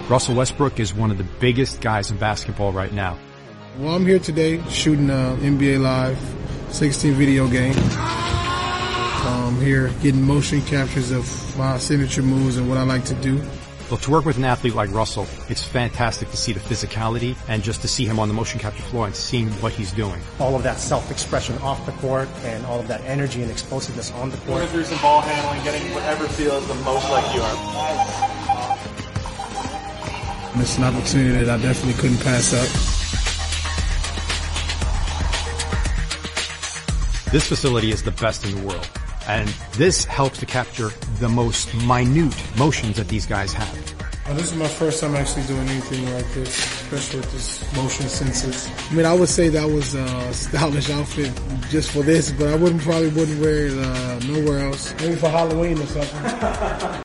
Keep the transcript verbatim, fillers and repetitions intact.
Russell Westbrook is one of the biggest guys in basketball right now. Well, I'm here today shooting uh, N B A Live sixteen video game. Um, here getting motion captures of my signature moves and what I like to do. Well, to work with an athlete like Russell, it's fantastic to see the physicality and just to see him on the motion capture floor and seeing what he's doing. All of that self-expression off the court and all of that energy and explosiveness on the court. Going through some ball handling, getting whatever feels the most like you are. It's an opportunity that I definitely couldn't pass up. This facility is the best in the world, and this helps to capture the most minute motions that these guys have. Well, this is my first time actually doing anything like this, especially with this motion sensors. I mean, I would say that was a stylish outfit just for this, but I wouldn't probably wouldn't wear it uh, nowhere else. Maybe for Halloween or something.